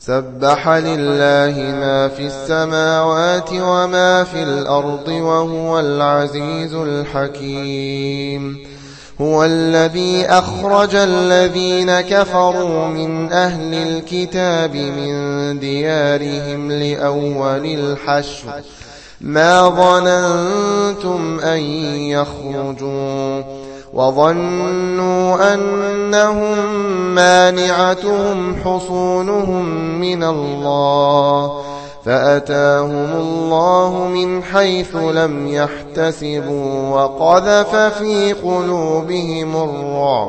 سبح لله ما في السماوات وما في الأرض وهو العزيز الحكيم. هو الذي أخرج الذين كفروا من أهل الكتاب من ديارهم لأول الحشر ما ظننتم أن يخرجوا وظنوا أنهم مانعتهم حصونهم من الله فأتاهم الله من حيث لم يحتسبوا وقذف في قلوبهم الرعب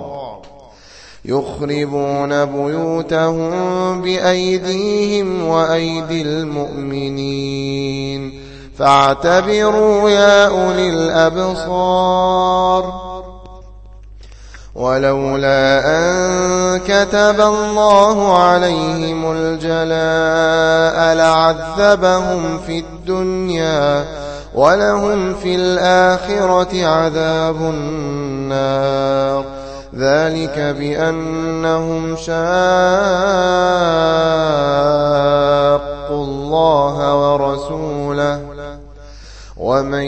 يخربون بيوتهم بأيديهم وأيدي المؤمنين فاعتبروا يا أولي الأبصار. ولولا أن كتب الله عليهم الجلاء لعذبهم في الدنيا ولهم في الآخرة عذاب النار ذلك بأنهم شاقوا الله ورسوله ومن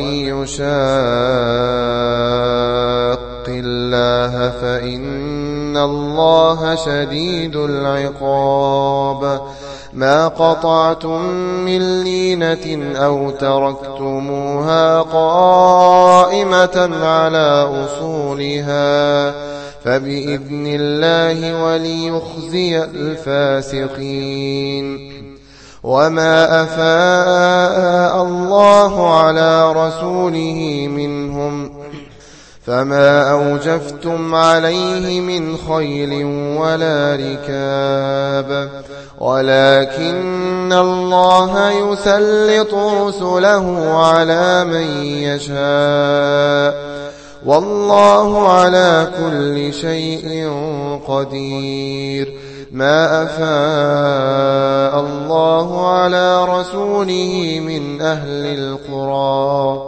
يشاق الله فإن الله شديد العقاب. ما قطعتم من لينة أو تركتموها قائمة على أصولها فبإذن الله وليخزي الفاسقين. وما أفاء الله على رسوله منهم فما أوجفتم عليه من خيل ولا ركاب ولكن الله يسلط رسله على من يشاء والله على كل شيء قدير. ما أفاء الله على رسوله من أهل القرى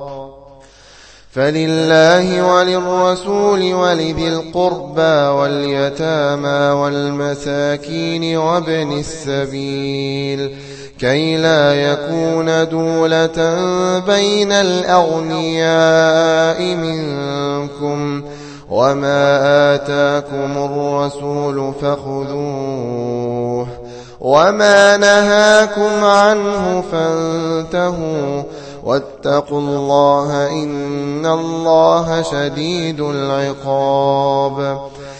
فلله وللرسول ولذي القربى واليتامى والمساكين وابن السبيل كي لا يكون دولة بين الأغنياء منكم وما آتاكم الرسول فخذوه وما نهاكم عنه فانتهوا واتقوا الله إن الله شديد العقاب.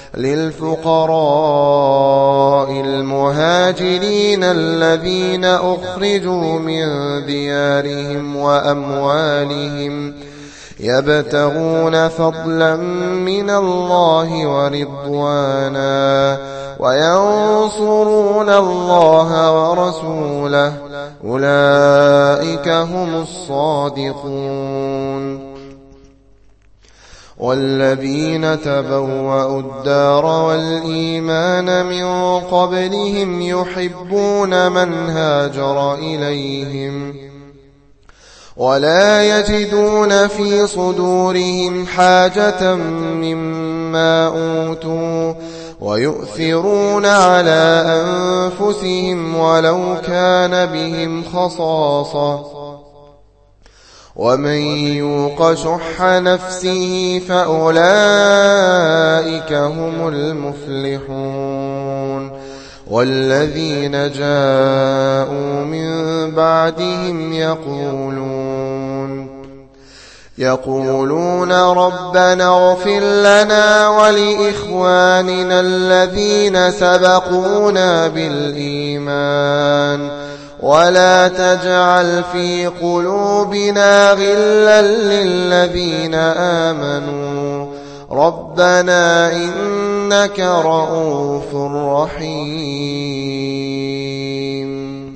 للفقراء المهاجرين الذين أخرجوا من ديارهم وأموالهم يبتغون فضلا من الله ورضوانا وينصرون الله ورسوله أولئك هم الصادقون. والذين تبوأوا الدار والإيمان من قبلهم يحبون من هاجر إليهم ولا يجدون في صدورهم حاجة مما أوتوا ويؤثرون على أنفسهم ولو كان بهم خصاصة ومن يوق شح نفسه فأولئك هم المفلحون. والذين جاءوا من بعدهم يقولون ربنا اغفر لنا ولإخواننا الذين سبقونا بالإيمان ولا تجعل في قلوبنا غلا للذين آمنوا ربنا إنك رؤوف رحيم.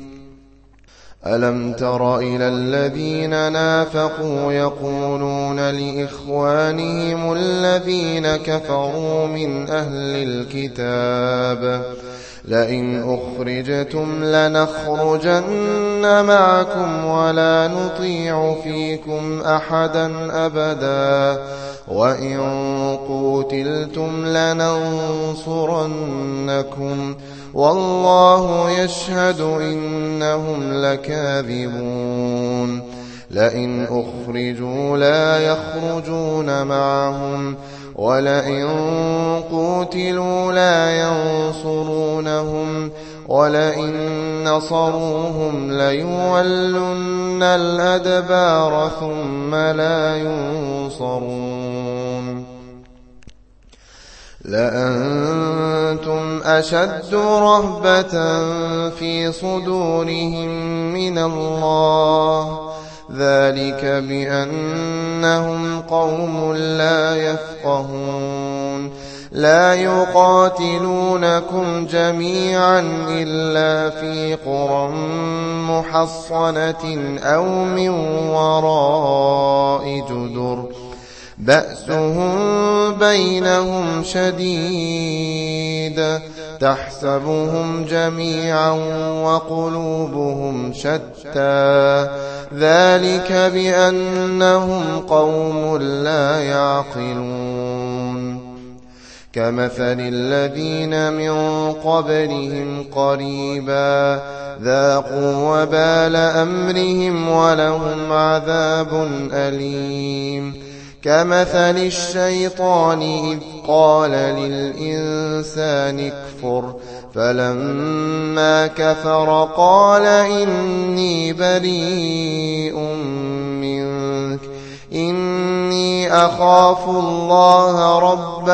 ألم تر إلى الذين نافقوا يقولون لإخوانهم الذين كفروا من أهل الكتاب لئن أخرجتم لنخرجن معكم ولا نطيع فيكم أحدا أبدا وإن قوتلتم لننصرنكم والله يشهد إنهم لكاذبون لئن أخرجوا لا يخرجون معهم ولئن قوتلوا لا ينصرونهم ولئن نصروهم ليولن الأدبار ثم لا ينصرون لأنتم أشد رهبة في صدورهم من الله ذلك بأنهم قوم لا يفقهون لا يقاتلونكم جميعا إلا في قرى محصنة أو من وراء جدر بأسهم بينهم شديد تحسبهم جميعا وقلوبهم شتى ذلك بأنهم قوم لا يعقلون كمثل الذين من قبلهم قريبا ذاقوا وبال أمرهم ولهم عذاب أليم كمثل الشيطان إذ قال للإنسان اكفر فلما كفر قال إني بريء منك إني أخاف الله رب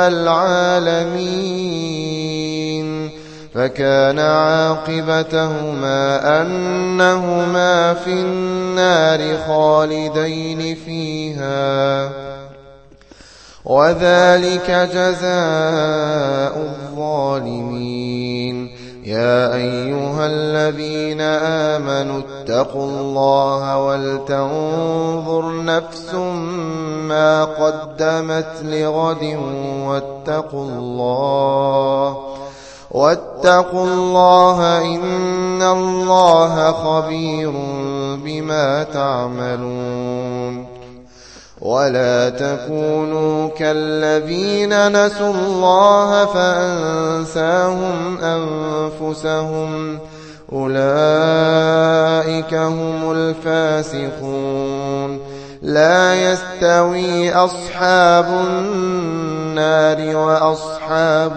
العالمين فكان عاقبتهما أنهما في النار خالدين فيها وذلك جزاء الظالمين يا أيها الذين آمنوا اتقوا الله ولتنظر نفس ما قدمت لغد واتقوا الله إن الله خبير بما تعملون ولا تكونوا كالذين نسوا الله فأنساهم أنفسهم أولئك هم الفاسقون لا يستوي أصحاب النار وأصحاب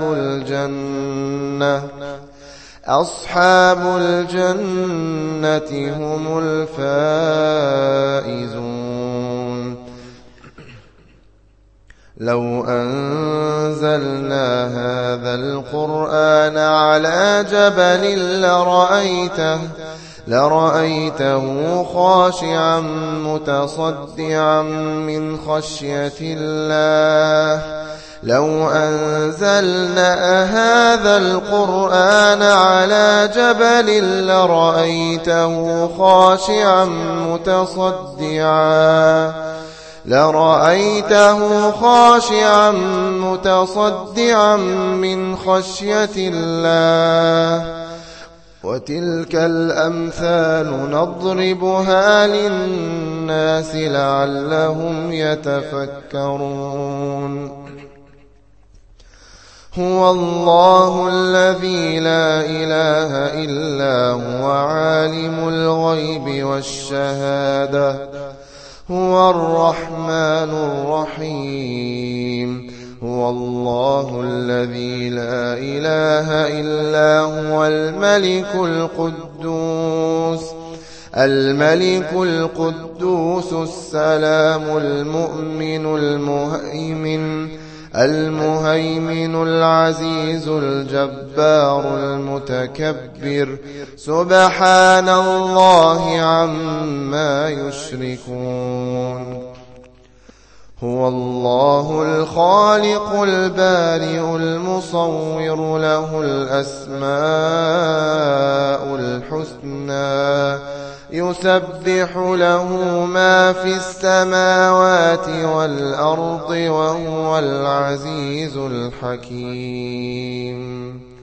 الجنة هم الفائزون لو أنزلنا هذا القرآن على جبل لرأيته خاشعا متصدعا من خشية الله لو أنزلنا هذا القرآن على جبل لرأيته خاشعا متصدعا من خشية الله وتلك الأمثال نضربها للناس لعلهم يتفكرون هو الله الذي لا إله إلا هو عالم الغيب والشهادة هو الرحمن الرحيم هو الله الذي لا إله إلا هو الملك القدوس السلام المؤمن المهيمن العزيز الجبار المتكبر سبحان الله عما يشركون هو الله الخالق البارئ المصور له الأسماء الحسنى يسبح له ما في السماوات والأرض وهو العزيز الحكيم